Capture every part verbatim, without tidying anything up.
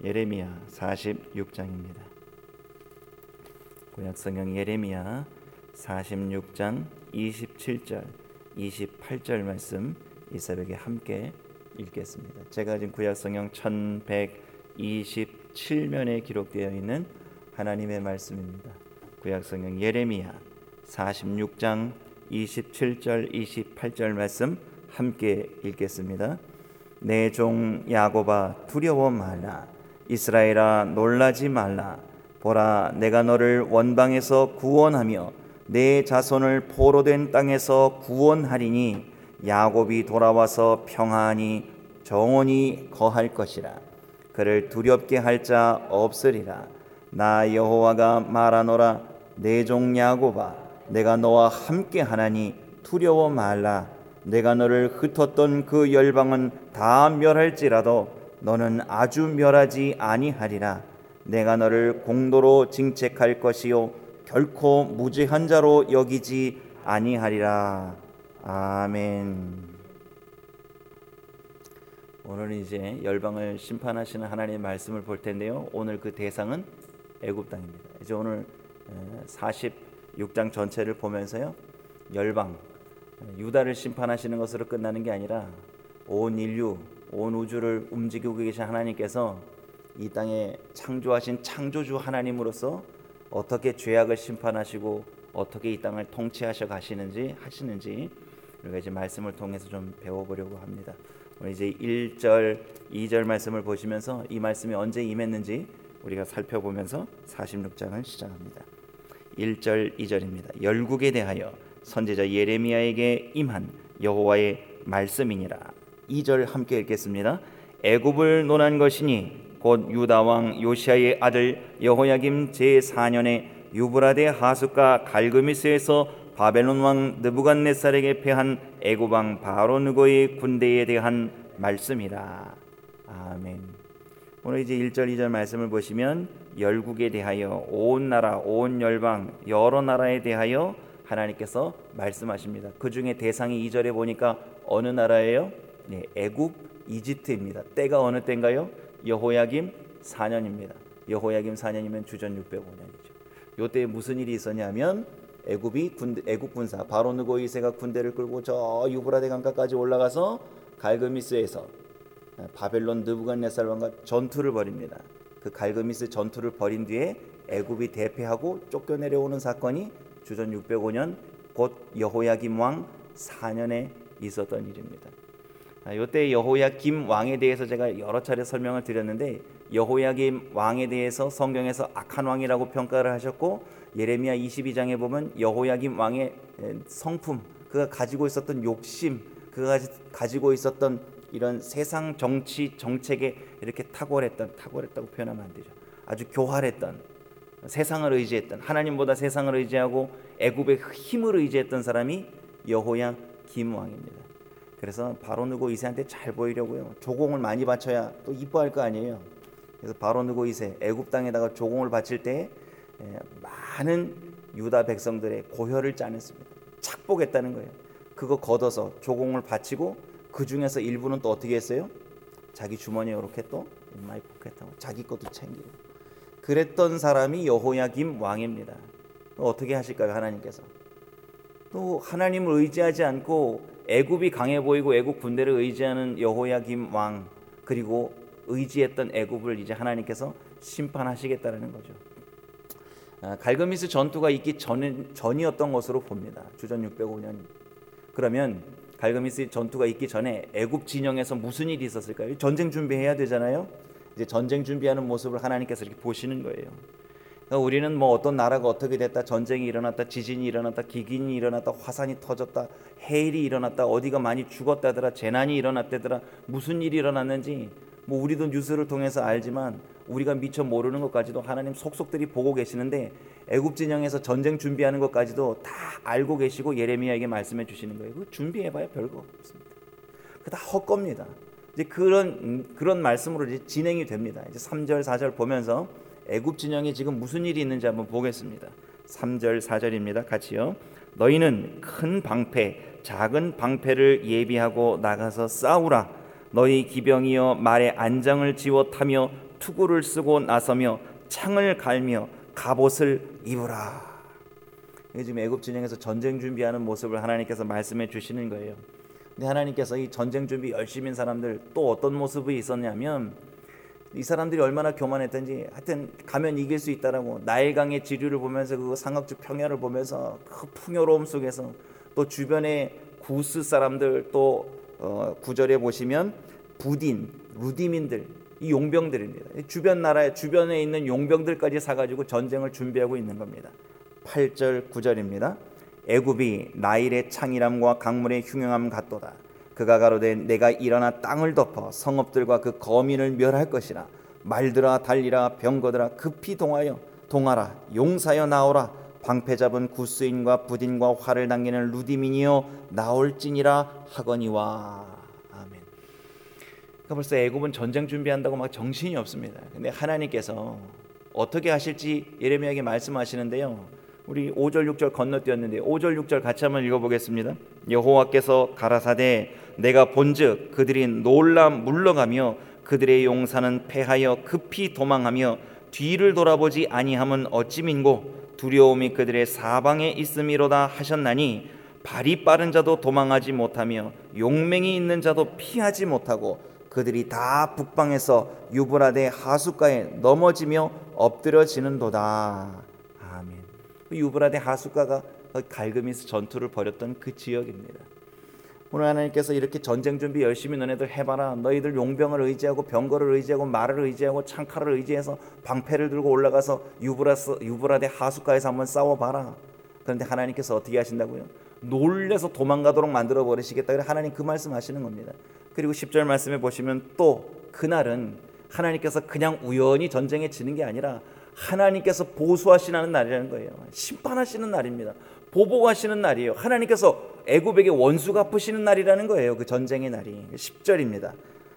예레미야 사십육 장입니다. 구약성경 예레미야 사십육 장 이십칠 절 이십팔 절 말씀 이 새벽에 함께 읽겠습니다. 제가 지금 구약성경 천백이십칠 면에 기록되어 있는 하나님의 말씀입니다. 구약성경 예레미야 사십육 장 이십칠 절 이십팔 절 말씀 함께 읽겠습니다. 내 종 야곱아 두려워 말라. 이스라엘아 놀라지 말라. 보라 내가 너를 원방에서 구원하며 내 자손을 포로된 땅에서 구원하리니 야곱이 돌아와서 평안히 정원히 거할 것이라. 그를 두렵게 할 자 없으리라. 나 여호와가 말하노라. 내 종 야곱아 내가 너와 함께 하나니 두려워 말라. 내가 너를 흩었던 그 열방은 다 멸할지라도 너는 아주 멸하지 아니하리라. 내가 너를 공도로 징책할 것이요 결코 무죄한 자로 여기지 아니하리라. 아멘. 오늘은 이제 열방을 심판하시는 하나님의 말씀을 볼 텐데요. 오늘 그 대상은 애굽 땅입니다. 이제 오늘 사십육 장 전체를 보면서요, 열방 유다를 심판하시는 것으로 끝나는 게 아니라 온 인류, 온 우주를 움직이고 계신 하나님께서 이 땅에 창조하신 창조주 하나님으로서 어떻게 죄악을 심판하시고 어떻게 이 땅을 통치하셔 가시는지 하시는지 우리가 이제 말씀을 통해서 좀 배워보려고 합니다. 오늘 이제 일 절, 이 절 말씀을 보시면서 이 말씀이 언제 임했는지 우리가 살펴보면서 사십육 장을 시작합니다. 일 절, 이 절입니다. 열국에 대하여 선지자 예레미야에게 임한 여호와의 말씀이니라. 이 절 함께 읽겠습니다. 애굽을 논한 것이니 곧 유다 왕 요시야의 아들 여호야김 제사 년에 유브라데 하숫가 갈그미스에서 바벨론 왕 느부갓네살에게 패한 애굽 왕 바로느고의 군대에 대한 말씀이라. 아멘. 오늘 이제 일 절, 이 절 말씀을 보시면 열국에 대하여, 온 나라, 온 열방, 여러 나라에 대하여 하나님께서 말씀하십니다. 그 중에 대상이 이 절에 보니까 어느 나라예요? 네, 애굽, 이집트입니다. 때가 어느 때인가요? 여호야김 사 년입니다. 여호야김 사 년이면 주전 육백오 년이죠. 요때 무슨 일이 있었냐면 애굽이 군대, 애굽 군사 바로느고 이 세가 군대를 끌고 저 유브라데 강가까지 올라가서 갈그미스에서 바벨론 느부갓네살 왕과 전투를 벌입니다. 그 갈그미스 전투를 벌인 뒤에 애굽이 대패하고 쫓겨내려오는 사건이 주전 육백오 년 곧 여호야김 왕 사 년에 있었던 일입니다. 이때 여호야김 왕에 대해서 제가 여러 차례 설명을 드렸는데, 여호야김 왕에 대해서 성경에서 악한 왕이라고 평가를 하셨고, 예레미야 이십이 장에 보면 여호야김 왕의 성품, 그가 가지고 있었던 욕심, 그가 가지고 있었던 이런 세상 정치 정책에 이렇게 탁월했던, 탁월했다고 표현하면 안 되죠. 아주 교활했던, 세상을 의지했던, 하나님보다 세상을 의지하고 애굽의 힘을 의지했던 사람이 여호야김 왕입니다. 그래서 바로느고 이 세한테 잘 보이려고요, 조공을 많이 바쳐야 또 이뻐할 거 아니에요. 그래서 바로느고 이 세 애굽 땅에다가 조공을 바칠 때 많은 유다 백성들의 고혈을 짜냈습니다. 착복했다는 거예요. 그거 걷어서 조공을 바치고 그 중에서 일부는 또 어떻게 했어요? 자기 주머니에 이렇게 또 마이 포켓하고 자기 것도 챙기고 그랬던 사람이 여호야김 왕입니다. 어떻게 하실까요? 하나님께서 또 하나님을 의지하지 않고 애굽이 강해 보이고 애굽 군대를 의지하는 여호야김 왕, 그리고 의지했던 애굽을 이제 하나님께서 심판하시겠다는 거죠. 아, 갈그미스 전투가 있기 전, 전이었던 것으로 봅니다. 주전 육백오 년. 그러면 갈그미스 전투가 있기 전에 애굽 진영에서 무슨 일이 있었을까요? 전쟁 준비해야 되잖아요. 이제 전쟁 준비하는 모습을 하나님께서 이렇게 보시는 거예요. 그러니까 우리는 뭐 어떤 나라가 어떻게 됐다, 전쟁이 일어났다, 지진이 일어났다, 기근이 일어났다, 화산이 터졌다, 해일이 일어났다, 어디가 많이 죽었다더라, 재난이 일어났다더라, 무슨 일이 일어났는지 뭐 우리도 뉴스를 통해서 알지만 우리가 미처 모르는 것까지도 하나님 속속들이 보고 계시는데, 애굽 진영에서 전쟁 준비하는 것까지도 다 알고 계시고 예레미야에게 말씀해 주시는 거예요. 그 준비해봐야 별거 없습니다. 그 다 헛겁니다. 이제 그런 그런 말씀으로 이제 진행이 됩니다. 이제 삼 절, 사 절 보면서 애굽 진영에 지금 무슨 일이 있는지 한번 보겠습니다. 삼 절, 사 절입니다. 같이요. 너희는 큰 방패, 작은 방패를 예비하고 나가서 싸우라. 너희 기병이여 말에 안장을 지워 타며 투구를 쓰고 나서며 창을 갈며 갑옷을 입으라. 지금 애굽 진영에서 전쟁 준비하는 모습을 하나님께서 말씀해 주시는 거예요. 근데 하나님께서 이 전쟁 준비 열심인 사람들 또 어떤 모습이 있었냐면, 이 사람들이 얼마나 교만했던지, 하여튼 가면 이길 수 있다라고 나일강의 지류를 보면서 그 상각주 평야를 보면서 그 풍요로움 속에서, 또 주변에 구스 사람들, 또 어, 구절에 보시면 부딘, 루디민들, 이 용병들입니다. 주변 나라에 주변에 있는 용병들까지 사가지고 전쟁을 준비하고 있는 겁니다. 팔 절 구 절입니다. 애굽이 나일의 창이람과 강물의 흉흉함 같도다. 그가 가로되 내가 일어나 땅을 덮어 성읍들과 그 거민을 멸할 것이라. 말들아 달리라, 병거들아 급히 동하여 동하라, 용사여 나오라. 방패 잡은 구스인과 부딘과 활을 당기는 루디민이여 나올지니라 하거니와. 아멘. 그러니까 벌써 애굽은 전쟁 준비한다고 막 정신이 없습니다. 근데 하나님께서 어떻게 하실지 예레미야에게 말씀하시는데요. 우리 오 절 육 절 건너뛰었는데 오 절 육 절 같이 한번 읽어보겠습니다. 여호와께서 가라사대 내가 본즉 그들이 놀라 물러가며 그들의 용사는 패하여 급히 도망하며 뒤를 돌아보지 아니함은 어찌 민고 두려움이 그들의 사방에 있음이로다 하셨나니, 발이 빠른 자도 도망하지 못하며 용맹이 있는 자도 피하지 못하고 그들이 다 북방에서 유브라데 하숫가에 넘어지며 엎드려지는도다. 아멘. 유브라데 하숫가가 갈그미스 전투를 벌였던 그 지역입니다. 오늘 하나님께서 이렇게 전쟁 준비 열심히 너네들 해봐라. 너희들 용병을 의지하고 병거를 의지하고 말을 의지하고 창칼을 의지해서 방패를 들고 올라가서 유브라스, 유브라데 하숫가에서 한번 싸워봐라. 그런데 하나님께서 어떻게 하신다고요? 놀래서 도망가도록 만들어 버리시겠다. 하나님 그 말씀하시는 겁니다. 그리고 십 절 말씀에 보시면 또 그날은 하나님께서 그냥 우연히 전쟁에 지는 게 아니라 하나님께서 보수하시는 날이라는 거예요. 심판하시는 날입니다. 보복하시는 날이에요. 하나님께서 애굽에게 원수 갚으시는 날이라는 거예요. 그 전쟁의 날이. 십 절입니다.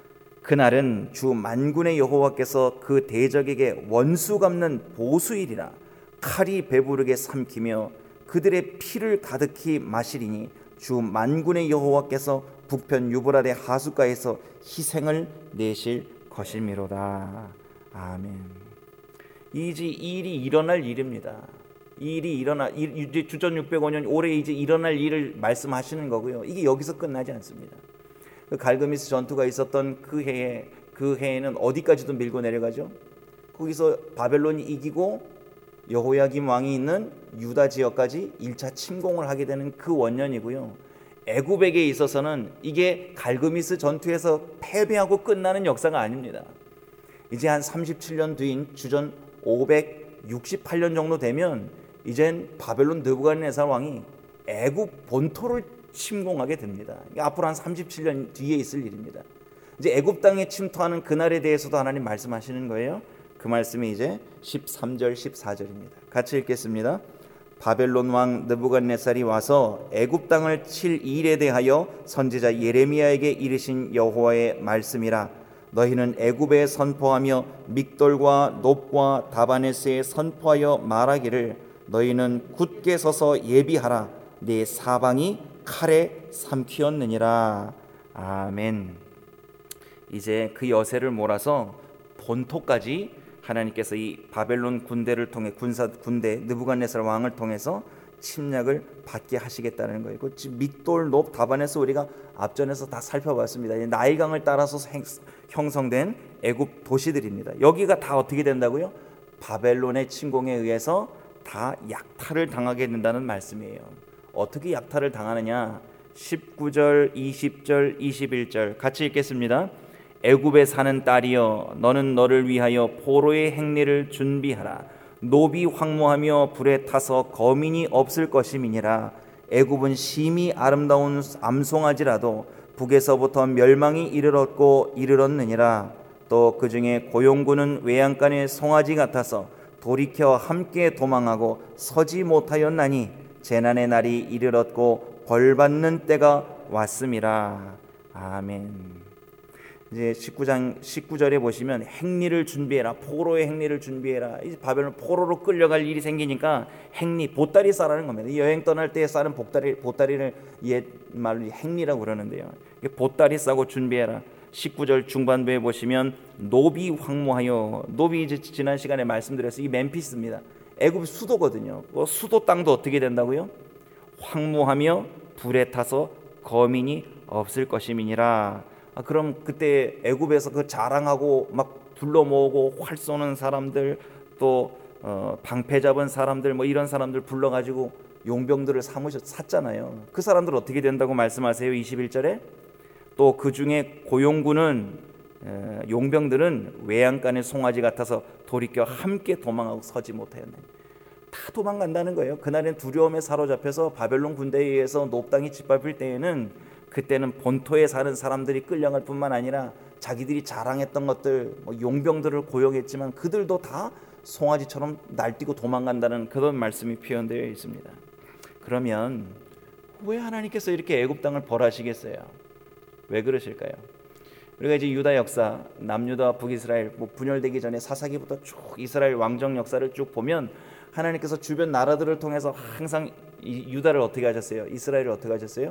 그날은 주 만군의 여호와께서 그 대적에게 원수 갚는 보수일이라. 칼이 배부르게 삼키며 그들의 피를 가득히 마시리니 주 만군의 여호와께서 북편 유브라데 하숫가에서 희생을 내실 것이미로다. 아멘. 이제 일이 일어날 일입니다. 이 일이 일어나 이제 주전 육백오 년 올해 이제 일어날 일을 말씀하시는 거고요. 이게 여기서 끝나지 않습니다. 그 갈그미스 전투가 있었던 그 해에 그 해에는 어디까지도 밀고 내려가죠. 거기서 바벨론이 이기고 여호야김 왕이 있는 유다 지역까지 일 차 침공을 하게 되는 그 원년이고요. 애굽에게 있어서는 이게 갈그미스 전투에서 패배하고 끝나는 역사가 아닙니다. 이제 한 삼십칠 년 뒤인 주전 오백육십팔 년 정도 되면 이젠 바벨론 느부갓네살 왕이 애굽 본토를 침공하게 됩니다. 앞으로 한 삼십칠 년 뒤에 있을 일입니다. 이제 애굽 땅에 침투하는 그날에 대해서도 하나님 말씀하시는 거예요. 그 말씀이 이제 십삼 절 십사 절입니다. 같이 읽겠습니다. 바벨론 왕 느부갓네살이 와서 애굽 땅을 칠 일에 대하여 선지자 예레미야에게 이르신 여호와의 말씀이라. 너희는 애굽에 선포하며 믹돌과 놉과 다바네스에 선포하여 말하기를 너희는 굳게 서서 예비하라. 네 사방이 칼에 삼키었느니라. 아멘. 이제 그 여세를 몰아서 본토까지 하나님께서 이 바벨론 군대를 통해 군사 군대 느부갓네살 왕을 통해서 침략을 받게 하시겠다는 거예요. 그 믹돌, 놉, 다바네스 우리가 앞전에서 다 살펴봤습니다. 나일강을 따라서 형성된 애굽 도시들입니다. 여기가 다 어떻게 된다고요? 바벨론의 침공에 의해서 다 약탈을 당하게 된다는 말씀이에요. 어떻게 약탈을 당하느냐? 십구 절, 이십 절, 이십일 절 같이 읽겠습니다. 애굽에 사는 딸이여 너는 너를 위하여 포로의 행례를 준비하라. 노비 황무하며 불에 타서 거민이 없을 것임이니라. 애굽은 심히 아름다운 암송아지라도 북에서부터 멸망이 이르렀고 이르렀느니라. 또 그중에 고용군은 외양간의 송아지 같아서 돌이켜 함께 도망하고 서지 못하였나니 재난의 날이 이르렀고 벌받는 때가 왔음이라. 아멘. 이제 십구 장 십구 절에 보시면 행리를 준비해라. 포로의 행리를 준비해라. 이제 바벨론 포로로 끌려갈 일이 생기니까 행리, 보따리 싸라는 겁니다. 여행 떠날 때 싸는 보따리, 보따리를 옛 말로 행리라고 그러는데요. 보따리 싸고 준비해라. 십구 절 중반부에 보시면 노비 황무하여, 노비 이제 지난 시간에 말씀드렸어요. 이 멤피스입니다. 애굽 수도거든요. 그 수도 땅도 어떻게 된다고요? 황무하며 불에 타서 거민이 없을 것임이니라. 아, 그럼 그때 애굽에서 그 자랑하고 막 불러 모으고 활 쏘는 사람들, 또 어, 방패 잡은 사람들, 뭐 이런 사람들 불러가지고 용병들을 삼으셨 샀잖아요. 그 사람들 어떻게 된다고 말씀하세요? 이십일 절에 또 그 중에 고용군은 에, 용병들은 외양간의 송아지 같아서 돌이켜 함께 도망하고 서지 못하였네. 다 도망간다는 거예요. 그날엔 두려움에 사로잡혀서 바벨론 군대에 의해서 높당이 짓밟힐 때에는, 그때는 본토에 사는 사람들이 끌려갈 뿐만 아니라 자기들이 자랑했던 것들, 뭐 용병들을 고용했지만 그들도 다 송아지처럼 날뛰고 도망간다는 그런 말씀이 표현되어 있습니다. 그러면 왜 하나님께서 이렇게 애굽 땅을 벌하시겠어요? 왜 그러실까요? 우리가 이제 유다 역사, 남유다와 북이스라엘 뭐 분열되기 전에 사사기부터 쭉 이스라엘 왕정 역사를 쭉 보면 하나님께서 주변 나라들을 통해서 항상 이 유다를 어떻게 하셨어요? 이스라엘을 어떻게 하셨어요?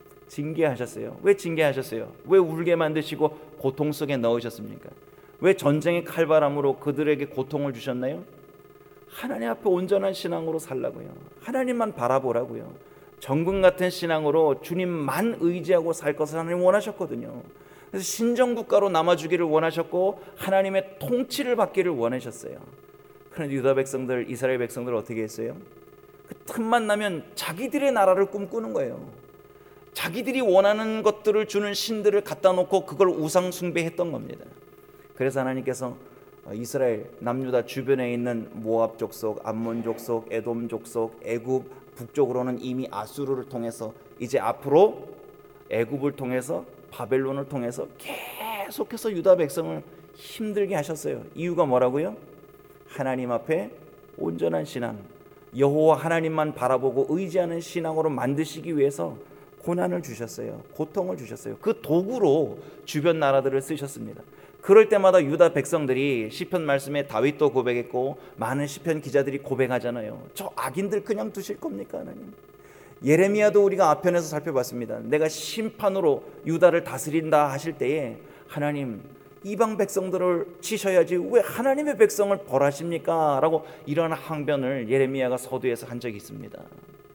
징계하셨어요. 왜 징계하셨어요? 왜 울게 만드시고 고통 속에 넣으셨습니까? 왜 전쟁의 칼바람으로 그들에게 고통을 주셨나요? 하나님 앞에 온전한 신앙으로 살라고요. 하나님만 바라보라고요. 정금 같은 신앙으로 주님만 의지하고 살 것을 하나님 원하셨거든요. 그래서 신정국가로 남아주기를 원하셨고 하나님의 통치를 받기를 원하셨어요. 그런데 유다 백성들, 이스라엘 백성들 어떻게 했어요? 그 틈만 나면 자기들의 나라를 꿈꾸는 거예요. 자기들이 원하는 것들을 주는 신들을 갖다 놓고 그걸 우상 숭배했던 겁니다. 그래서 하나님께서 이스라엘 남유다 주변에 있는 모압 족속, 암몬 족속, 에돔 족속, 애굽, 북쪽으로는 이미 아수르를 통해서 이제 앞으로 애굽을 통해서 바벨론을 통해서 계속해서 유다 백성을 힘들게 하셨어요. 이유가 뭐라고요? 하나님 앞에 온전한 신앙, 여호와 하나님만 바라보고 의지하는 신앙으로 만드시기 위해서 고난을 주셨어요. 고통을 주셨어요. 그 도구로 주변 나라들을 쓰셨습니다. 그럴 때마다 유다 백성들이 시편 말씀에 다윗도 고백했고 많은 시편 기자들이 고백하잖아요. 저 악인들 그냥 두실 겁니까 하나님? 예레미야도 우리가 앞편에서 살펴봤습니다. 내가 심판으로 유다를 다스린다 하실 때에 하나님 이방 백성들을 치셔야지 왜 하나님의 백성을 벌하십니까? 라고 이런 항변을 예레미야가 서두에서 한 적이 있습니다.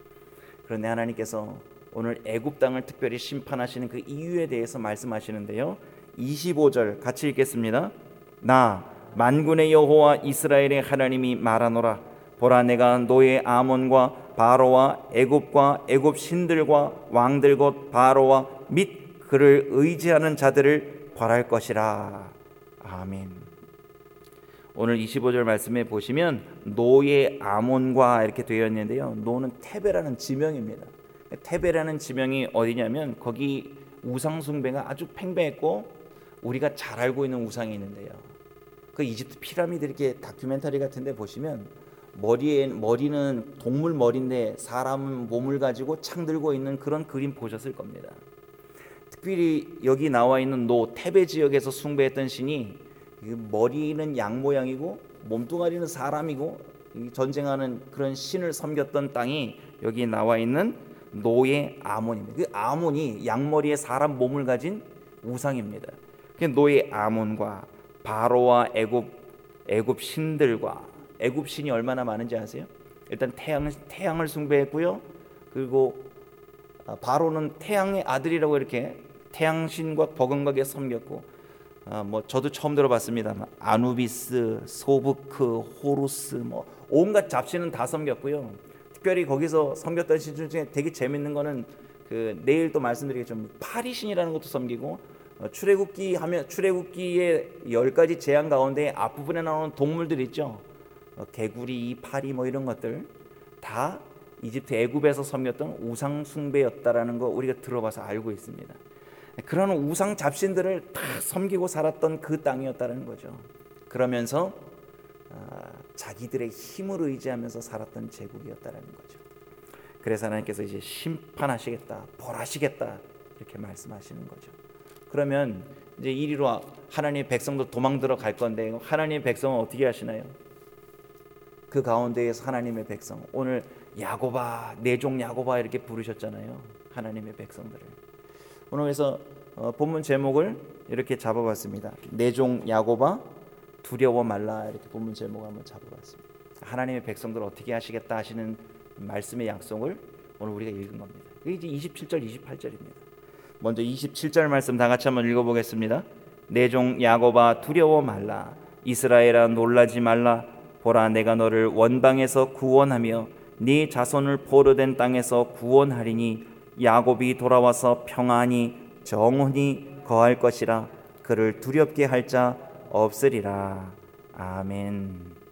그런데 하나님께서 오늘 애굽 땅을 특별히 심판하시는 그 이유에 대해서 말씀하시는데요. 이십오 절 같이 읽겠습니다. 나 만군의 여호와 이스라엘의 하나님이 말하노라. 보라, 내가 노예 아몬과 바로와 애굽과 애굽 신들과 왕들 곧 바로와 및 그를 의지하는 자들을 벌할 것이라. 아멘. 오늘 이십오 절 말씀에 보시면 노예 아몬과 이렇게 되어 있는데요. 노는 테베라는 지명입니다. 테베라는 지명이 어디냐면 거기 우상 숭배가 아주 팽배했고 우리가 잘 알고 있는 우상이 있는데요. 그 이집트 피라미드 이렇게 다큐멘터리 같은데 보시면 머리에 머리는 동물 머리인데 사람 몸을 가지고 창 들고 있는 그런 그림 보셨을 겁니다. 특별히 여기 나와 있는 노 테베 지역에서 숭배했던 신이 머리는 양 모양이고 몸뚱아리는 사람이고 전쟁하는 그런 신을 섬겼던 땅이 여기 나와 있는 노예 아몬입니다. 그 아몬이 양머리에 사람 몸을 가진 우상입니다. 그 노예 아몬과 바로와 애굽 애굽 신들과 애굽 신이 얼마나 많은지 아세요? 일단 태양 태양을 숭배했고요. 그리고 바로는 태양의 아들이라고 이렇게 태양신과 버금가게 섬겼고, 아, 뭐 저도 처음 들어봤습니다. 아누비스, 소브크, 호루스, 뭐 온갖 잡신은 다 섬겼고요. 특별히 거기서 섬겼던 신 중에 되게 재밌는 거는 그 내일 또 말씀드리겠지만 파리신이라는 것도 섬기고, 어, 출애굽기 하면 출애굽기의 열 가지 재앙 가운데 앞부분에 나오는 동물들 있죠. 어, 개구리, 파리 뭐 이런 것들 다 이집트 애굽에서 섬겼던 우상 숭배였다라는 거 우리가 들어봐서 알고 있습니다. 그런 우상 잡신들을 다 섬기고 살았던 그 땅이었다는 거죠. 그러면서 아, 자기들의 힘을 의지하면서 살았던 제국이었다는 거죠. 그래서 하나님께서 이제 심판하시겠다, 벌하시겠다 이렇게 말씀하시는 거죠. 그러면 이제 이리로 하나님의 백성도 도망 들어갈 건데 하나님의 백성은 어떻게 하시나요? 그 가운데에서 하나님의 백성, 오늘 야고바, 내 종 야고바 이렇게 부르셨잖아요. 하나님의 백성들을. 오늘 그래서 어, 본문 제목을 이렇게 잡아봤습니다. 내 종 야곱아 두려워 말라, 이렇게 본문 제목을 한번 잡아봤습니다. 하나님의 백성들 어떻게 하시겠다 하시는 말씀의 약속을 오늘 우리가 읽은 겁니다. 이게 이제 이십칠 절 이십팔 절입니다. 먼저 이십칠 절 말씀 다 같이 한번 읽어보겠습니다. 내 종 야곱아 두려워 말라, 이스라엘아 놀라지 말라. 보라, 내가 너를 원방에서 구원하며 네 자손을 포로된 땅에서 구원하리니 야곱이 돌아와서 평안히 정온히 거할 것이라. 그를 두렵게 할 자 없으리라. 아멘.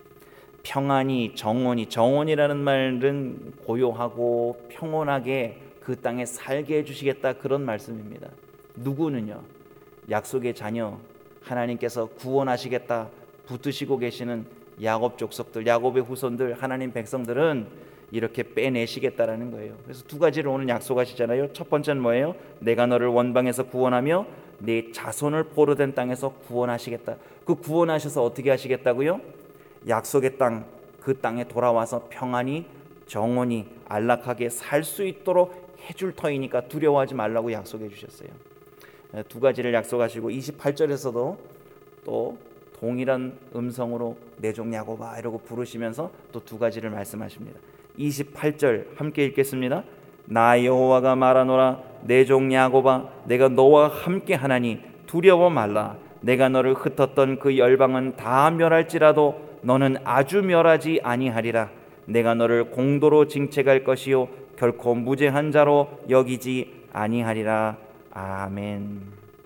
평안히 정온히, 정온이라는 말은 고요하고 평온하게 그 땅에 살게 해주시겠다, 그런 말씀입니다. 누구는요? 약속의 자녀, 하나님께서 구원하시겠다 붙드시고 계시는 야곱 족속들, 야곱의 후손들, 하나님 백성들은 이렇게 빼내시겠다라는 거예요. 그래서 두 가지를 오늘 약속하시잖아요. 첫 번째는 뭐예요? 내가 너를 원방에서 구원하며 네 자손을 포로된 땅에서 구원하시겠다. 그 구원하셔서 어떻게 하시겠다고요? 약속의 땅, 그 땅에 돌아와서 평안히 정온히 안락하게 살 수 있도록 해줄 터이니까 두려워하지 말라고 약속해 주셨어요. 두 가지를 약속하시고 이십팔 절에서도 또 동일한 음성으로 내 종 야곱아 이러고 부르시면서 또 두 가지를 말씀하십니다. 이십팔 절 함께 읽겠습니다. 나 여호와가 말하노라, 내 종 야곱아 내가 너와 함께 하나니 두려워 말라. 내가 너를 흩었던 그 열방은 다 멸할지라도 너는 아주 멸하지 아니하리라. 내가 너를 공도로 징책할 것이요 결코 무죄한 자로 여기지 아니하리라. 아멘.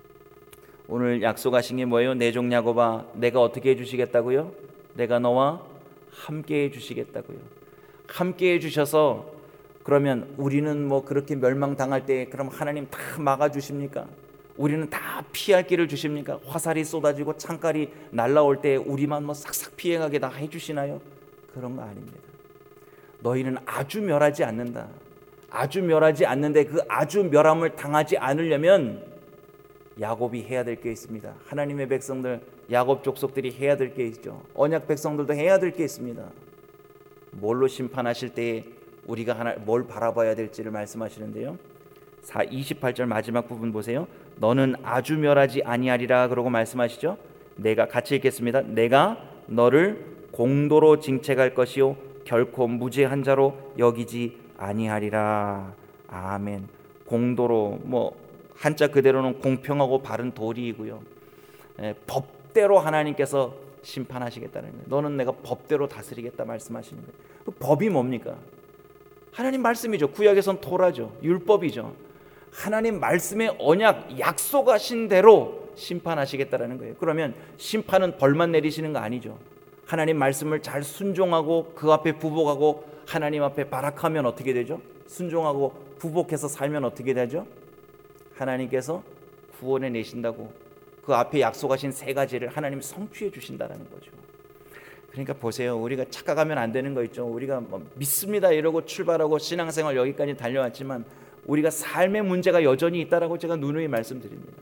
오늘 약속하신 게 뭐예요? 내 종 야곱아 내가 어떻게 해주시겠다고요? 내가 너와 함께 해주시겠다고요. 함께 해주셔서 그러면 우리는 뭐 그렇게 멸망당할 때 그럼 하나님 다 막아주십니까? 우리는 다 피할 길을 주십니까? 화살이 쏟아지고 창칼이 날라올 때 우리만 뭐 싹싹 피해가게 다 해주시나요? 그런 거 아닙니다. 너희는 아주 멸하지 않는다. 아주 멸하지 않는데 그 아주 멸함을 당하지 않으려면 야곱이 해야 될 게 있습니다. 하나님의 백성들, 야곱 족속들이 해야 될 게 있죠. 언약 백성들도 해야 될 게 있습니다. 뭘로 심판하실 때에 우리가 하나 뭘 바라봐야 될지를 말씀하시는데요. 이십팔 절 마지막 부분 보세요. 너는 아주 멸하지 아니하리라 그러고 말씀하시죠. 내가 같이 읽겠습니다. 내가 너를 공도로 징책할 것이요 결코 무죄한 자로 여기지 아니하리라. 아멘. 공도로, 뭐 한자 그대로는 공평하고 바른 도리이고요. 예, 법대로 하나님께서 심판하시겠다는 거예요. 너는 내가 법대로 다스리겠다 말씀하시는 거예요. 그 법이 뭡니까? 하나님 말씀이죠. 구약에선 토라죠. 율법이죠. 하나님 말씀의 언약, 약속하신 대로 심판하시겠다라는 거예요. 그러면 심판은 벌만 내리시는 거 아니죠. 하나님 말씀을 잘 순종하고 그 앞에 부복하고 하나님 앞에 발악하면 어떻게 되죠? 순종하고 부복해서 살면 어떻게 되죠? 하나님께서 구원해 내신다고 그 앞에 약속하신 세 가지를 하나님 성취해 주신다는 거죠. 그러니까 보세요. 우리가 착각하면 안 되는 거 있죠. 우리가 뭐 믿습니다 이러고 출발하고 신앙생활 여기까지 달려왔지만 우리가 삶의 문제가 여전히 있다라고 제가 누누이 말씀드립니다.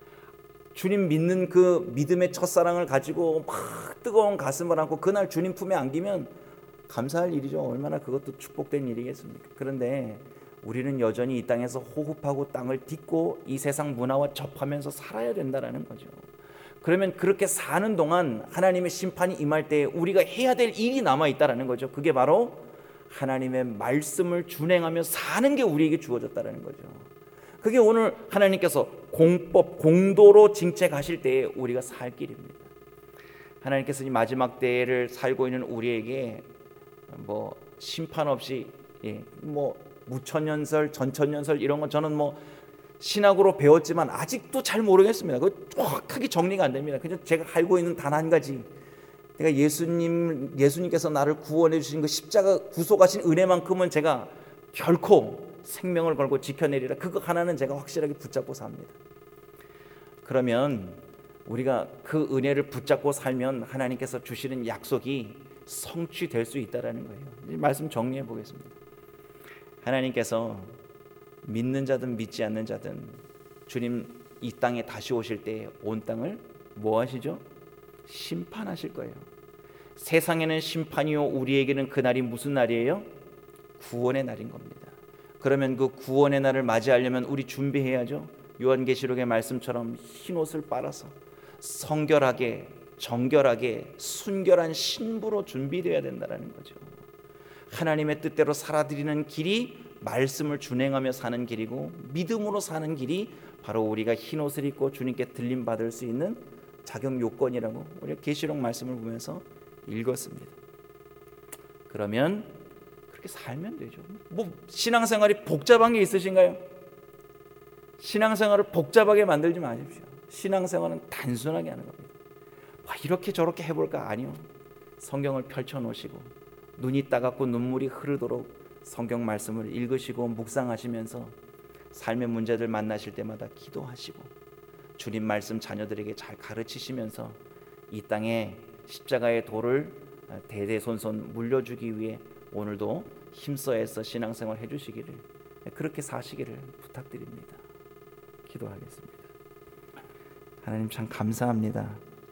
주님 믿는 그 믿음의 첫사랑을 가지고 막 뜨거운 가슴을 안고 그날 주님 품에 안기면 감사할 일이죠. 얼마나 그것도 축복된 일이겠습니까? 그런데 우리는 여전히 이 땅에서 호흡하고 땅을 딛고 이 세상 문화와 접하면서 살아야 된다는 거죠. 그러면 그렇게 사는 동안 하나님의 심판이 임할 때 우리가 해야 될 일이 남아있다는 거죠. 그게 바로 하나님의 말씀을 준행하며 사는 게 우리에게 주어졌다는 거죠. 그게 오늘 하나님께서 공법, 공도로 징책하실 때에 우리가 살 길입니다. 하나님께서 이 마지막 때를 살고 있는 우리에게 뭐 심판 없이 예, 뭐 무천년설, 전천년설 이런 건 저는 뭐 신학으로 배웠지만 아직도 잘 모르겠습니다. 그거 정확하게 정리가 안 됩니다. 그냥 제가 알고 있는 단 한 가지, 내가 예수님, 예수님께서 나를 구원해 주신 그 십자가 구속하신 은혜만큼은 제가 결코 생명을 걸고 지켜내리라. 그거 하나는 제가 확실하게 붙잡고 삽니다. 그러면 우리가 그 은혜를 붙잡고 살면 하나님께서 주시는 약속이 성취될 수 있다라는 거예요. 이 말씀 정리해 보겠습니다. 하나님께서 믿는 자든 믿지 않는 자든 주님 이 땅에 다시 오실 때 온 땅을 뭐 하시죠? 심판하실 거예요. 세상에는 심판이요 우리에게는 그날이 무슨 날이에요? 구원의 날인 겁니다. 그러면 그 구원의 날을 맞이하려면 우리 준비해야죠. 요한계시록의 말씀처럼 흰옷을 빨아서 성결하게 정결하게 순결한 신부로 준비되어야 된다는 거죠. 하나님의 뜻대로 살아드리는 길이 말씀을 준행하며 사는 길이고, 믿음으로 사는 길이 바로 우리가 흰옷을 입고 주님께 들림받을 수 있는 자격 요건이라고 우리가 계시록 말씀을 보면서 읽었습니다. 그러면 그렇게 살면 되죠. 뭐 신앙생활이 복잡한 게 있으신가요? 신앙생활을 복잡하게 만들지 마십시오. 신앙생활은 단순하게 하는 겁니다. 와, 이렇게 저렇게 해볼까? 아니요. 성경을 펼쳐놓으시고 눈이 따갑고 눈물이 흐르도록 성경 말씀을 읽으시고 묵상하시면서 삶의 문제들 만나실 때마다 기도하시고 주님 말씀 자녀들에게 잘 가르치시면서 이 땅에 십자가의 도를 대대손손 물려주기 위해 오늘도 힘써 애써 신앙생활 해주시기를, 그렇게 사시기를 부탁드립니다. 기도하겠습니다. 하나님 참 감사합니다.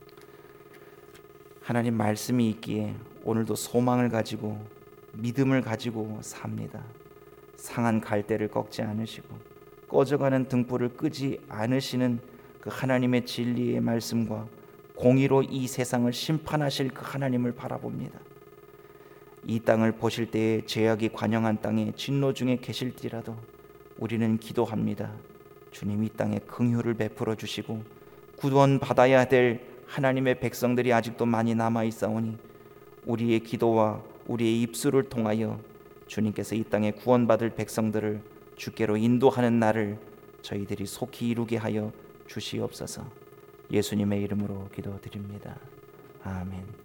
하나님 말씀이 있기에 오늘도 소망을 가지고 믿음을 가지고 삽니다. 상한 갈대를 꺾지 않으시고 꺼져가는 등불을 끄지 않으시는 그 하나님의 진리의 말씀과 공의로 이 세상을 심판하실 그 하나님을 바라봅니다. 이 땅을 보실 때에 죄악이 관영한 땅에 진노 중에 계실지라도 우리는 기도합니다. 주님, 이 땅에 긍휼을 베풀어 주시고 구원 받아야 될 하나님의 백성들이 아직도 많이 남아 있사오니 우리의 기도와 우리의 입술을 통하여 주님께서 이 땅에 구원받을 백성들을 주께로 인도하는 날을 저희들이 속히 이루게 하여 주시옵소서. 예수님의 이름으로 기도드립니다. 아멘.